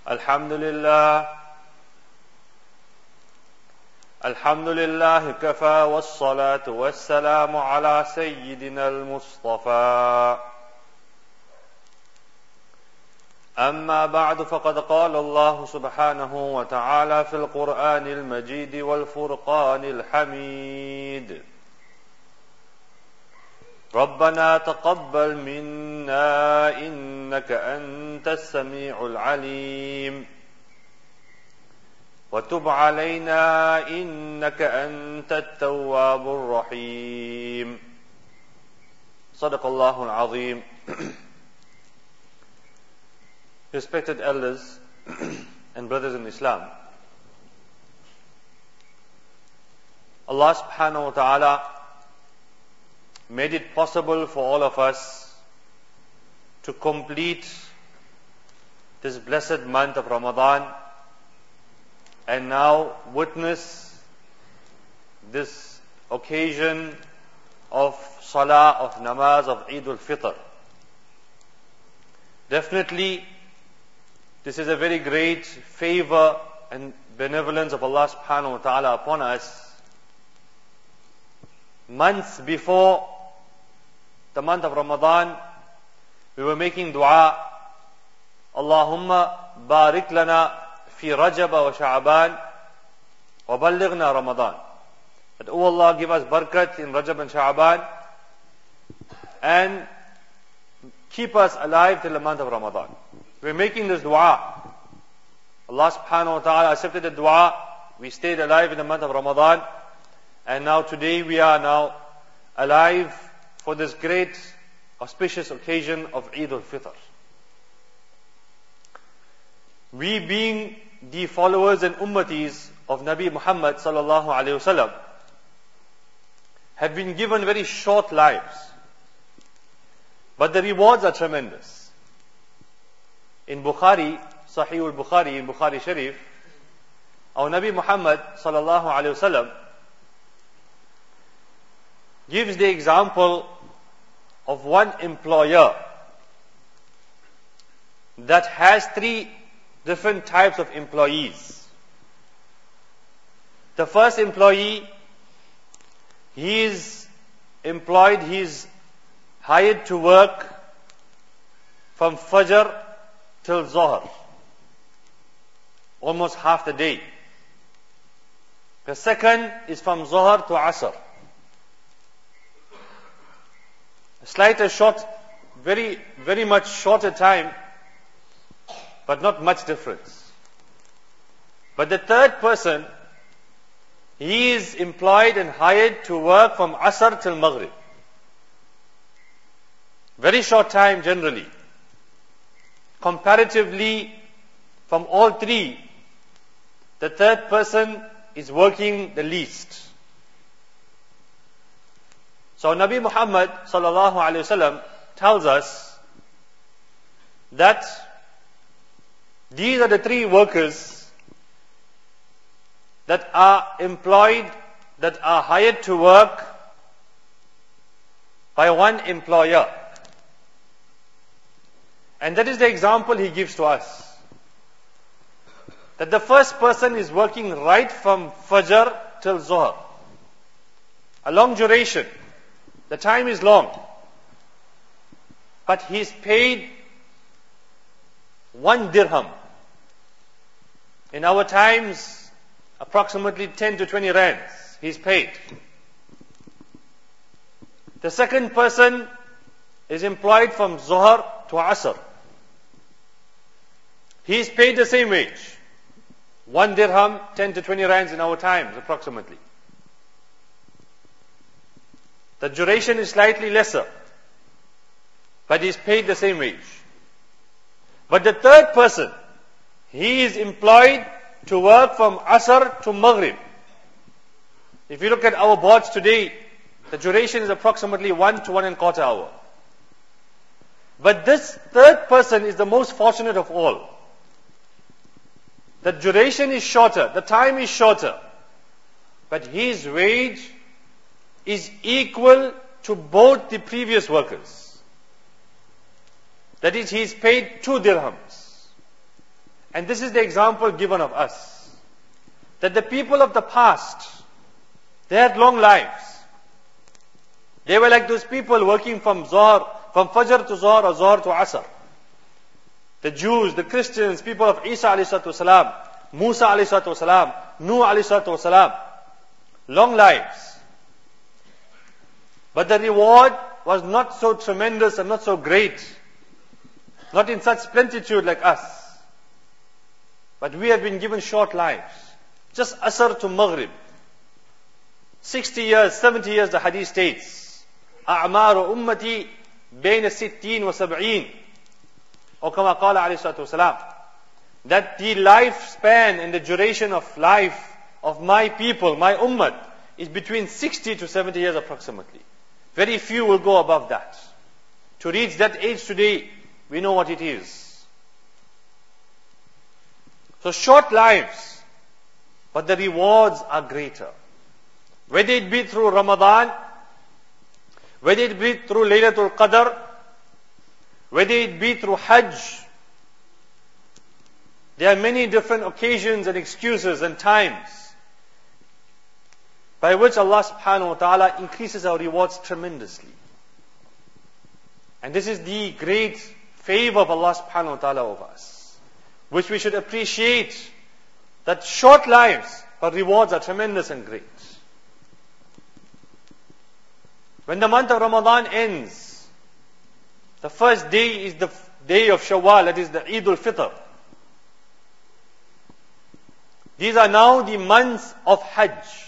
الحمد لله كفى والصلاة والسلام على سيدنا المصطفى أما بعد فقد قال الله سبحانه وتعالى في القرآن المجيد والفرقان الحميد ربنا تقبل منا إنك أنت السميع العليم وتب علينا إنك أنت التواب الرحيم صدق الله العظيم. Respected elders and brothers in Islam, Allah subhanahu wa ta'ala made it possible for all of us to complete this blessed month of Ramadan and now witness this occasion of Salah, of Namaz, of Eid al-Fitr. Definitely, this is a very great favor and benevolence of Allah subhanahu wa ta'ala upon us. Months before the month of Ramadan, we were making dua, Allahumma barik lana fi Rajab wa Sha'ban wa ballighna Ramadan. That, oh Allah, give us barakat in Rajab and Sha'ban and keep us alive till the month of Ramadan. We're making this dua. Allah subhanahu wa ta'ala accepted the dua. We stayed alive in the month of Ramadan. And now today we are now alive for this great auspicious occasion of Eid al-Fitr. We being the followers and ummatis of Nabi Muhammad sallallahu alayhi wasallam have been given very short lives. But the rewards are tremendous. In Bukhari, Sahih al-Bukhari, in Bukhari Sharif, our Nabi Muhammad sallallahu alayhi wasallam gives the example of one employer that has three different types of employees. The first employee, he is employed, he is hired to work from Fajr till Zohar, almost half the day. The second is from Zohar to Asr. Slight short, very much shorter time, but not much difference. But the third person, he is employed and hired to work from Asr till Maghrib. Very short time generally. Comparatively, from all three, the third person is working the least. So Nabi Muhammad sallallahu alaihi wasallam tells us that these are the three workers that are employed, that are hired to work by one employer. And that is the example he gives to us. That the first person is working right from Fajr till Zohar. A long duration. The time is long. But he is paid 1 dirham. In our times, approximately 10 to 20 rands. He is paid. The second person is employed from Zohar to Asr. He is paid the same wage. 1 dirham, 10 to 20 rands in our times, approximately. The duration is slightly lesser, but he is paid the same wage. But the third person, he is employed to work from Asr to Maghrib. If you look at our boards today, the duration is approximately 1 to 1¼ hour. But this third person is the most fortunate of all. The duration is shorter, the time is shorter, but his wage is equal to both the previous workers. That is, he is paid 2 dirhams. And this is the example given of us. That the people of the past, they had long lives. They were like those people working from Fajr to Zohar or Zohar to Asr. The Jews, the Christians, people of Isa alayhi salatu wasalam, Musa alayhi salatu wasalam, Nuh alayhi salatu wasalam. Long lives. But the reward was not so tremendous and not so great. Not in such plenitude like us. But we have been given short lives. Just Asr to Maghrib. 60 years, 70 years the hadith states. أعمار أمتي بين الستين وسبعين. Or كما قال عليه الصلاة والسلام. That the lifespan and the duration of life of my people, my ummah, is between 60 to 70 years approximately. Very few will go above that. To reach that age today, we know what it is. So short lives, but the rewards are greater. Whether it be through Ramadan, whether it be through Laylatul Qadr, whether it be through Hajj, there are many different occasions and excuses and times by which Allah subhanahu wa ta'ala increases our rewards tremendously. And this is the great favor of Allah subhanahu wa ta'ala over us, which we should appreciate, that short lives, but rewards are tremendous and great. When the month of Ramadan ends, the first day is the day of Shawwal, that is the Eid al-Fitr. These are now the months of Hajj.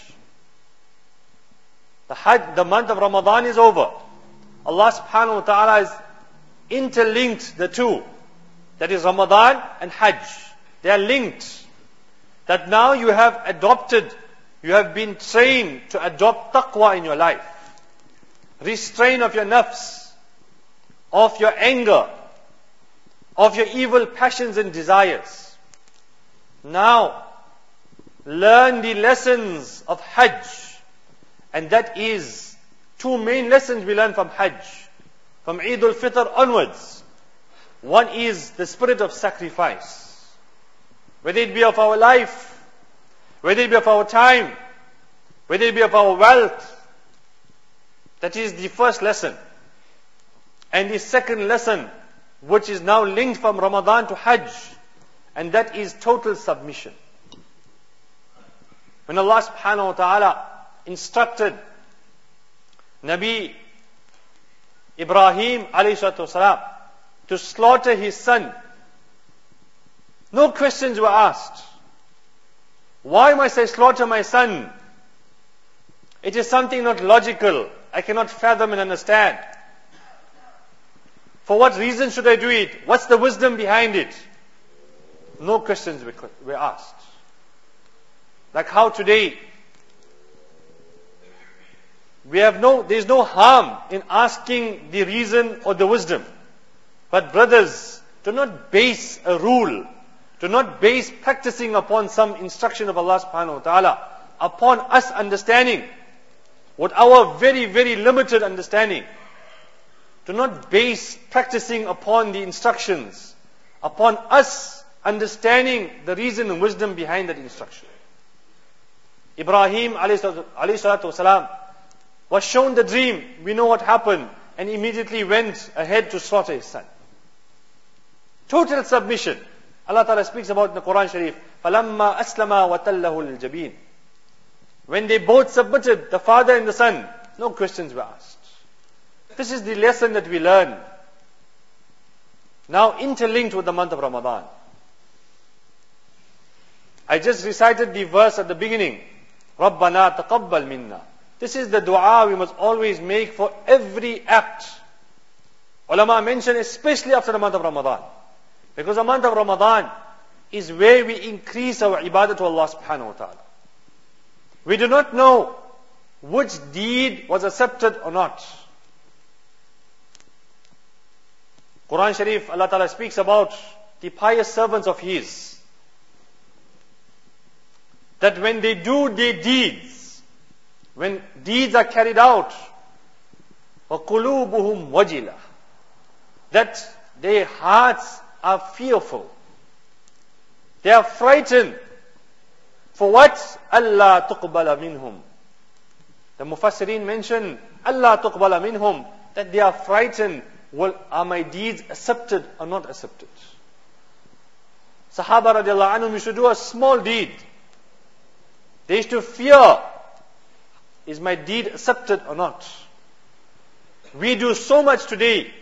The month of Ramadan is over. Allah subhanahu wa ta'ala has interlinked the two. That is Ramadan and Hajj. They are linked. That now you have adopted, you have been trained to adopt taqwa in your life. Restraint of your nafs, of your anger, of your evil passions and desires. Now, learn the lessons of Hajj. And that is two main lessons we learn from Hajj, from Eid al-Fitr onwards. One is the spirit of sacrifice. Whether it be of our life, whether it be of our time, whether it be of our wealth. That is the first lesson. And the second lesson, which is now linked from Ramadan to Hajj, and that is total submission. When Allah subhanahu wa ta'ala instructed Nabi Ibrahim alayhi salatu wasalam to slaughter his son, no questions were asked. Why must I slaughter my son? It is something not logical. I cannot fathom and understand. For what reason should I do it? What's the wisdom behind it? No questions were asked. Like how today, there is no harm in asking the reason or the wisdom. But brothers, do not base a rule, do not base practicing upon some instruction of Allah subhanahu wa ta'ala, upon us understanding, with our very, very limited understanding. Do not base practicing upon the instructions, upon us understanding the reason and wisdom behind that instruction. Ibrahim alayhi salatu wasalam was shown the dream. We know what happened, and immediately went ahead to slaughter his son. Total submission. Allah Ta'ala speaks about in the Quran Sharif, فَلَمَّا أَسْلَمَا وَتَلَّهُ الْجَبِينَ. When they both submitted, the father and the son, no questions were asked. This is the lesson that we learn. Now interlinked with the month of Ramadan. I just recited the verse at the beginning. رَبَّنَا تَقَبَّلْ مِنَّا. This is the dua we must always make for every act. Ulama mention especially after the month of Ramadan. Because the month of Ramadan is where we increase our ibadah to Allah subhanahu wa ta'ala. We do not know which deed was accepted or not. Quran Sharif, Allah Ta'ala speaks about the pious servants of His. That when they do their deeds, when deeds are carried out, وَقُلُوبُهُمْ وَجِلَةٌ, that their hearts are fearful. They are frightened. For what? Allah tuqbala minhum. The Mufassirin mention, Allah tuqbala minhum, that they are frightened. Well, are my deeds accepted or not accepted? Sahaba radiallahu anhum used to do a small deed. They used to fear, is my deed accepted or not? We do so much today.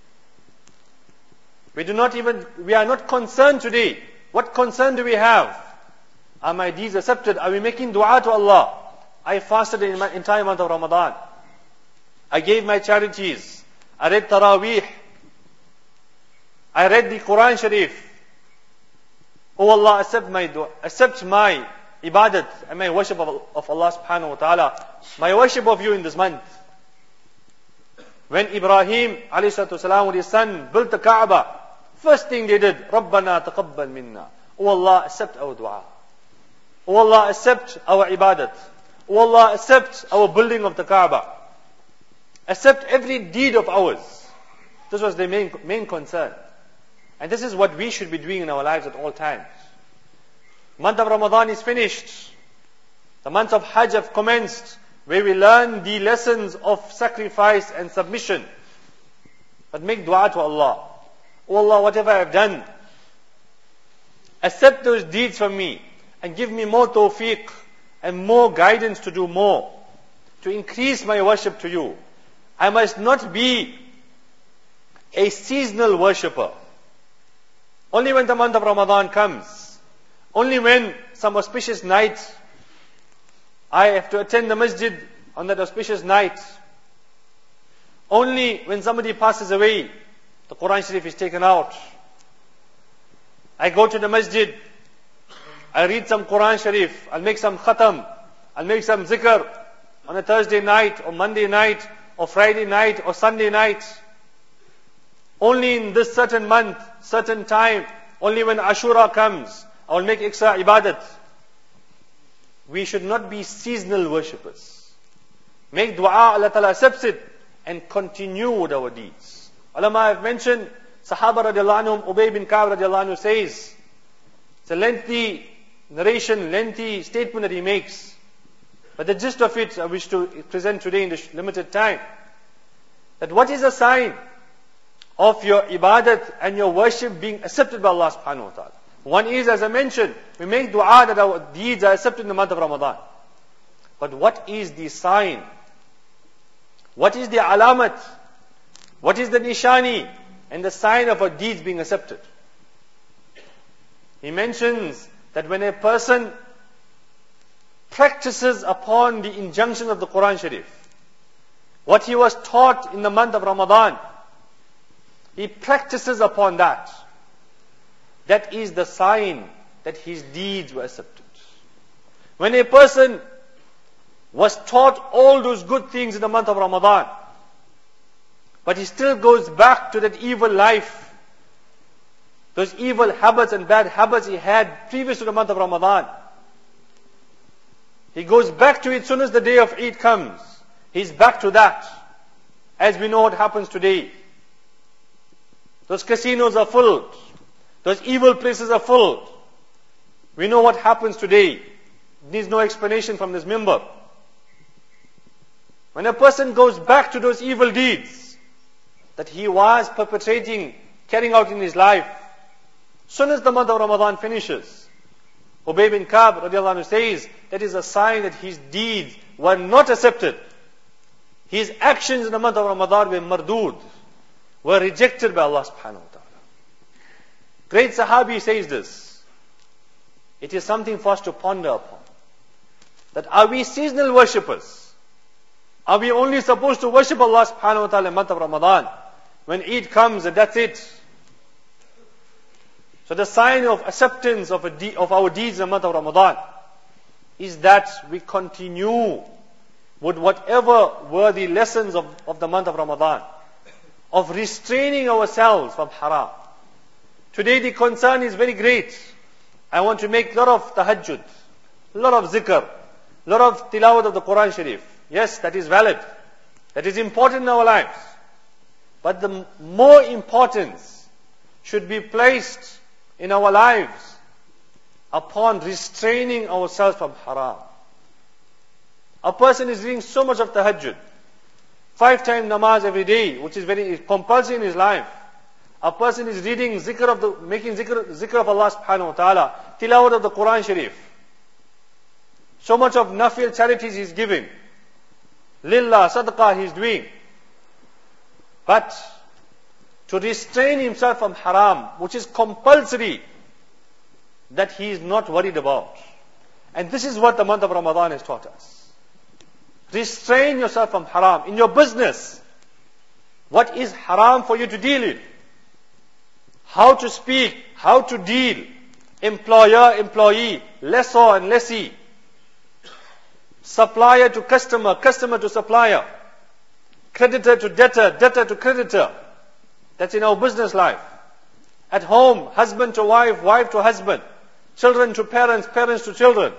We are not concerned today. What concern do we have? Are my deeds accepted? Are we making dua to Allah? I fasted in my entire month of Ramadan. I gave my charities. I read Taraweeh. I read the Quran Sharif. Oh Allah, accept my ibadat and my worship of Allah subhanahu wa ta'ala. My worship of you in this month. When Ibrahim alayhi salatu wasalam with his son built the Kaaba, first thing they did, Rabbana taqabbal minna. Oh Allah, accept our dua. Oh Allah, accept our ibadat. Oh Allah, accept our building of the Kaaba. Accept every deed of ours. This was their main concern. And this is what we should be doing in our lives at all times. Month of Ramadan is finished. The months of Hajj have commenced, where we learn the lessons of sacrifice and submission. But make dua to Allah. Oh Allah, whatever I have done, accept those deeds from me and give me more tawfiq and more guidance to do more, to increase my worship to you. I must not be a seasonal worshipper. Only when the month of Ramadan comes, only when some auspicious night, I have to attend the masjid on that auspicious night. Only when somebody passes away, the Quran Sharif is taken out. I go to the masjid, I read some Quran Sharif, I'll make some khatam, I'll make some zikr on a Thursday night or Monday night or Friday night or Sunday night. Only in this certain month, certain time, only when Ashura comes, I will make extra ibadat. We should not be seasonal worshippers. Make dua, Allah Ta'ala accepts it, and continue with our deeds. Ulama have mentioned, Sahaba radiallahu anhum, Ubay bin Ka'b radiallahu anhu says, it's a lengthy narration, lengthy statement that he makes. But the gist of it I wish to present today in this limited time. That what is a sign of your ibadat and your worship being accepted by Allah subhanahu wa ta'ala? One is, as I mentioned, we make dua that our deeds are accepted in the month of Ramadan. But what is the sign? What is the alamat? What is the nishani and the sign of our deeds being accepted? He mentions that when a person practices upon the injunction of the Quran Sharif, what he was taught in the month of Ramadan, he practices upon that. That is the sign that his deeds were accepted. When a person was taught all those good things in the month of Ramadan, but he still goes back to that evil life, those evil habits and bad habits he had previous to the month of Ramadan, he goes back to it as soon as the day of Eid comes. He's back to that. As we know what happens today. Those casinos are full. Those evil places are full. We know what happens today. It needs no explanation from this mimbar. When a person goes back to those evil deeds that he was perpetrating, carrying out in his life, as soon as the month of Ramadan finishes, Ubay bin Ka'b radiallahu anhu says, that is a sign that his deeds were not accepted. His actions in the month of Ramadan were mardud, were rejected by Allah subhanahu wa ta'ala. Great Sahabi says this. It is something for us to ponder upon. That are we seasonal worshippers? Are we only supposed to worship Allah subhanahu wa ta'ala in the month of Ramadan? When Eid comes and that's it. So the sign of acceptance of our deeds in the month of Ramadan is that we continue with whatever were the lessons of the month of Ramadan, of restraining ourselves from haram. Today the concern is very great. I want to make a lot of tahajjud, a lot of zikr, a lot of tilawat of the Quran Sharif. Yes, that is valid. That is important in our lives. But the more importance should be placed in our lives upon restraining ourselves from haram. A person is reading so much of tahajjud, 5 times namaz every day, which is very compulsory in his life. A person is reading making zikr of Allah subhanahu wa ta'ala, tilawat of the Quran Sharif. So much of nafil charities he is giving. Lillah, sadaqah he is doing. But to restrain himself from haram, which is compulsory, that he is not worried about. And this is what the month of Ramadan has taught us. Restrain yourself from haram. In your business, what is haram for you to deal with? How to speak, how to deal. Employer, employee, lessor and lessee. Supplier to customer, customer to supplier. Creditor to debtor, debtor to creditor. That's in our business life. At home, husband to wife, wife to husband. Children to parents, parents to children.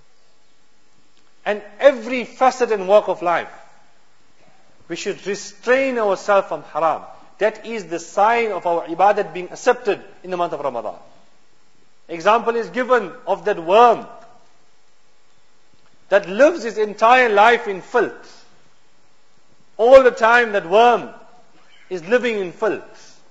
And every facet and walk of life, we should restrain ourselves from haram. That is the sign of our ibadat being accepted in the month of Ramadan. Example is given of that worm that lives his entire life in filth. All the time that worm is living in filth.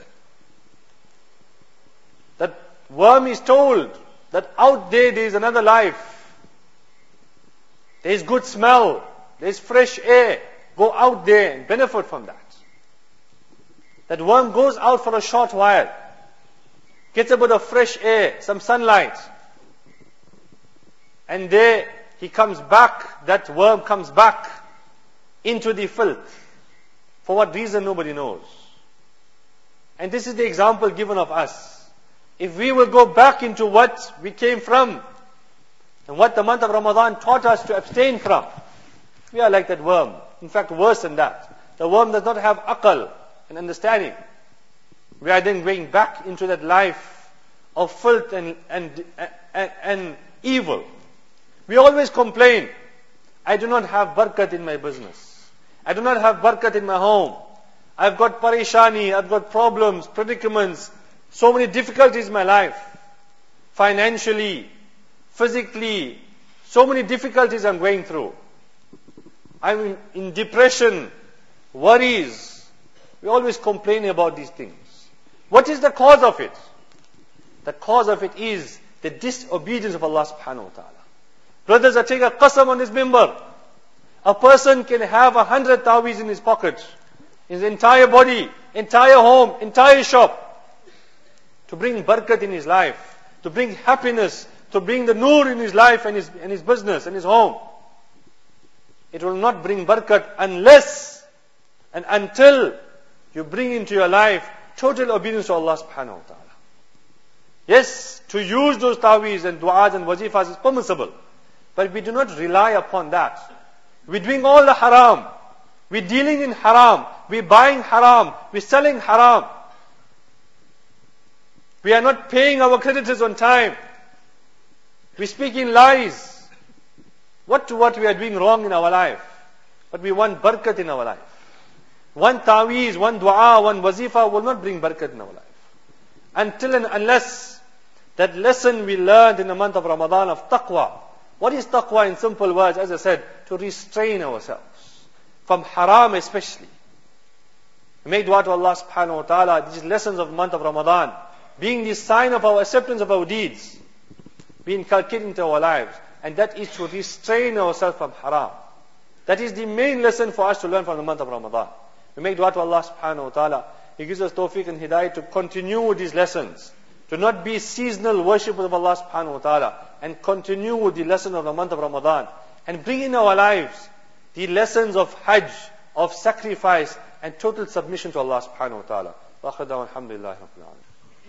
That worm is told that out there is another life. There is good smell, there is fresh air. Go out there and benefit from that. That worm goes out for a short while, gets a bit of fresh air, some sunlight, and there he comes back, that worm comes back into the filth. For what reason, nobody knows. And this is the example given of us. If we will go back into what we came from, and what the month of Ramadan taught us to abstain from, we are like that worm. In fact, worse than that. The worm does not have aql and understanding. We are then going back into that life of filth and evil. We always complain, I do not have barakat in my business. I do not have barakat in my home. I've got parishani, I've got problems, predicaments, so many difficulties in my life. Financially, physically, so many difficulties I'm going through. I'm in depression, worries. We always complain about these things. What is the cause of it? The cause of it is the disobedience of Allah subhanahu wa ta'ala. Brothers, I take a qasam on this mimbar. A person can have 100 ta'weez in his pocket, in his entire body, entire home, entire shop, to bring barakat in his life, to bring happiness, to bring the nur in his life and his business and his home. It will not bring barakat unless and until you bring into your life total obedience to Allah subhanahu wa ta'ala. Yes, to use those ta'weez and du'as and wazifas is permissible, but we do not rely upon that. We're doing all the haram. We're dealing in haram. We're buying haram. We're selling haram. We are not paying our creditors on time. We're speaking lies. What we are doing wrong in our life? But we want barakat in our life. One ta'weez, one dua, one wazifa will not bring barakat in our life. Until and unless that lesson we learned in the month of Ramadan of taqwa. What is taqwa in simple words? As I said, to restrain ourselves from haram especially. We make dua to Allah subhanahu wa ta'ala, these lessons of the month of Ramadan, being the sign of our acceptance of our deeds, be inculcated into our lives. And that is to restrain ourselves from haram. That is the main lesson for us to learn from the month of Ramadan. We make dua to Allah subhanahu wa ta'ala. He gives us tawfiq and hidayah to continue with these lessons. To not be seasonal worshippers of Allah subhanahu wa ta'ala. And continue with the lesson of the month of Ramadan. And bring in our lives the lessons of hajj, of sacrifice, and total submission to Allah subhanahu wa ta'ala. Wa akhir da'wan alhamdulillahi rabbil alamin.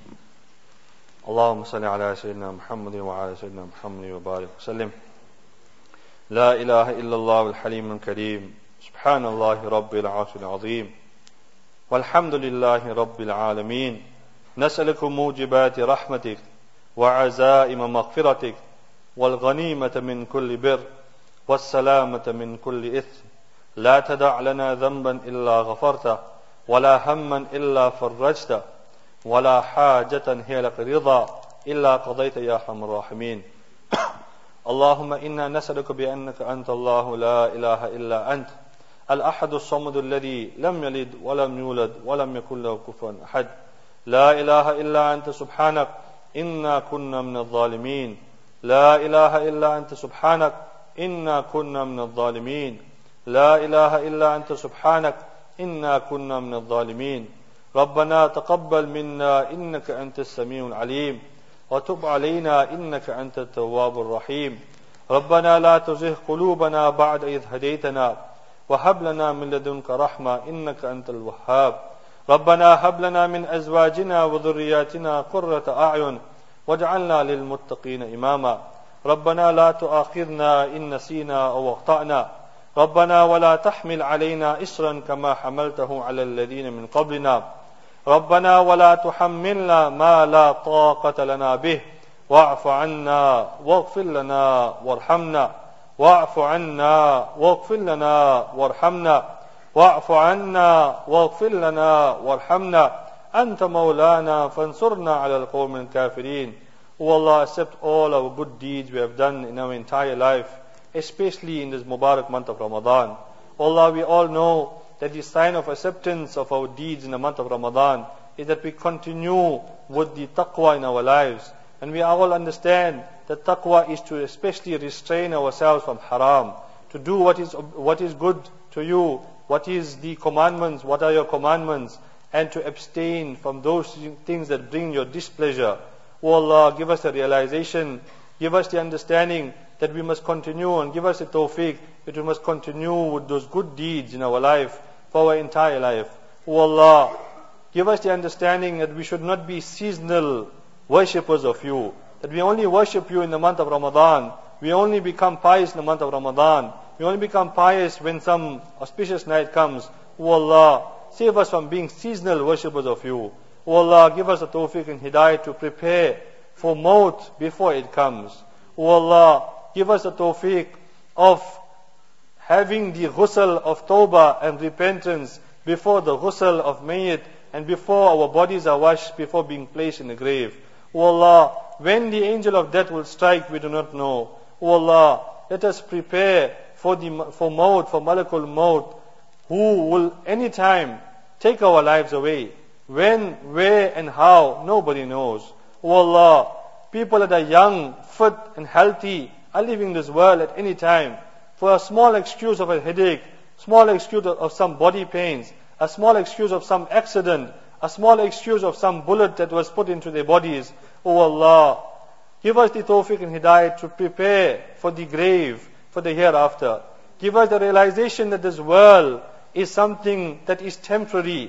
اللهم صل على سيدنا محمد وعلى سيدنا محمد وبارك وسلم. لا إله إلا الله الحليم الكريم. سبحان الله رب العرش العظيم. والحمد لله رب العالمين. نسألك موجبات رحمتك وعزائم مغفرتك والغنيمة من كل بر والسلامة من كل إثم. لا تدع لنا ذنبا إلا غفرته ولا هما إلا فرجته ولا حاجة هي لك رضا إلا قضيت يا أرحم الراحمين. اللهم إنا نسألك بأنك أنت الله لا إله إلا أنت الأحد الصمد الذي لم يلد ولم يولد ولم يكن له كفوا أحد. لا إله إلا أنت سبحانك إنا كنا من الظالمين. لا إله إلا أنت سبحانك إنا كنا من الظالمين. لا إله إلا أنت سبحانك إنا كنا من الظالمين. ربنا تقبل منا إنك أنت السميع العليم وتب علينا إنك أنت التواب الرحيم. ربنا لا تزغ قلوبنا بعد إذ هديتنا وهب لنا من لدنك رحمة إنك أنت الوهاب. ربنا هب لنا من أزواجنا وذرياتنا قرة أعين واجعلنا للمتقين إماما. ربنا لا تؤاخذنا إن نسينا أو أخطأنا. ربنا ولا تحمل علينا إصرا كما حملته على الذين من قبلنا. ربنا ولا تحملنا ما لا طاقة لنا به واعف عنا واغفر لنا وارحمنا. واعف عنا واغفر لنا وارحمنا. واعف عنا واغفر لنا وارحمنا. أنت مولانا فانصرنا على القوم الكافرين. O Allah, accept all our good deeds we have done in our entire life, especially in this Mubarak month of Ramadan. O Allah, we all know that the sign of acceptance of our deeds in the month of Ramadan is that we continue with the taqwa in our lives. And we all understand that taqwa is to especially restrain ourselves from haram, to do what is good to you, what is the commandments, what are your commandments, and to abstain from those things that bring your displeasure. O Allah, give us the realization, give us the understanding that we must continue, and give us the tawfiq that we must continue with those good deeds in our life for our entire life. O Allah, give us the understanding that we should not be seasonal worshippers of you, that we only worship you in the month of Ramadan. We only become pious in the month of Ramadan. We only become pious when some auspicious night comes. O Allah, save us from being seasonal worshippers of you. O Allah, give us the tawfiq and hidayah to prepare for maut before it comes. O Allah, give us the tawfiq of having the ghusl of tawbah and repentance before the ghusl of mayyit and before our bodies are washed before being placed in the grave. O Allah, when the angel of death will strike, we do not know. O Allah, let us prepare for maut, for Malakul Maut, who will anytime take our lives away. When, where and how, nobody knows. O Allah, people that are young, fit and healthy are leaving this world at any time. For a small excuse of a headache, small excuse of some body pains, a small excuse of some accident, a small excuse of some bullet that was put into their bodies. O Allah, give us the tawfiq and hidayah to prepare for the grave, for the hereafter. Give us the realization that this world is something that is temporary.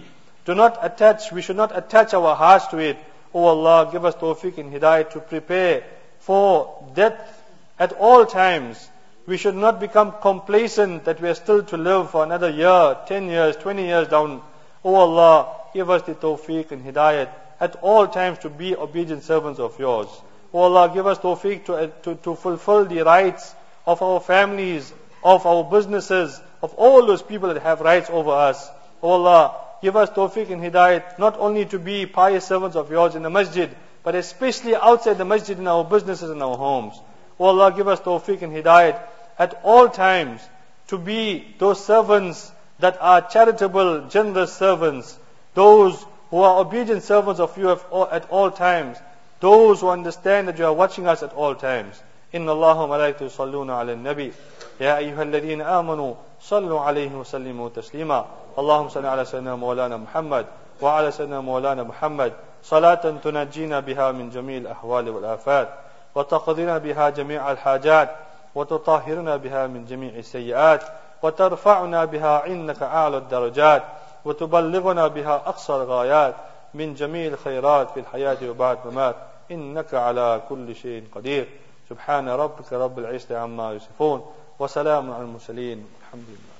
We should not attach our hearts to it. O Allah, give us tawfiq and hidayah to prepare for death at all times. We should not become complacent that we are still to live for another year, 10 years, 20 years down. O Allah, give us the tawfiq and hidayah at all times to be obedient servants of yours. O Allah, give us tawfiq to fulfill the rights of our families, of our businesses, of all those people that have rights over us. O Allah, give us tawfiq and hidayat not only to be pious servants of yours in the masjid, but especially outside the masjid in our businesses and our homes. O Allah, give us tawfiq and hidayat at all times to be those servants that are charitable, generous servants, those who are obedient servants of you at all times, those who understand that you are watching us at all times. Inna Allahu wa malaikatahu yusalluna ala nabi ya ayyuhalladhina amanu sallu alayhi wa sallimu taslima. اللهم صل على سيدنا مولانا محمد وعلى سيدنا مولانا محمد صلاة تنجينا بها من جميع الأحوال والآفات وتقضينا بها جميع الحاجات وتطهرنا بها من جميع السيئات وترفعنا بها عندك أعلى الدرجات وتبلغنا بها أقصى الغايات من جميع الخيرات في الحياة وبعد الممات إنك على كل شيء قدير. سبحان ربك رب العزة عما يصفون وسلام على المرسلين الحمد لله.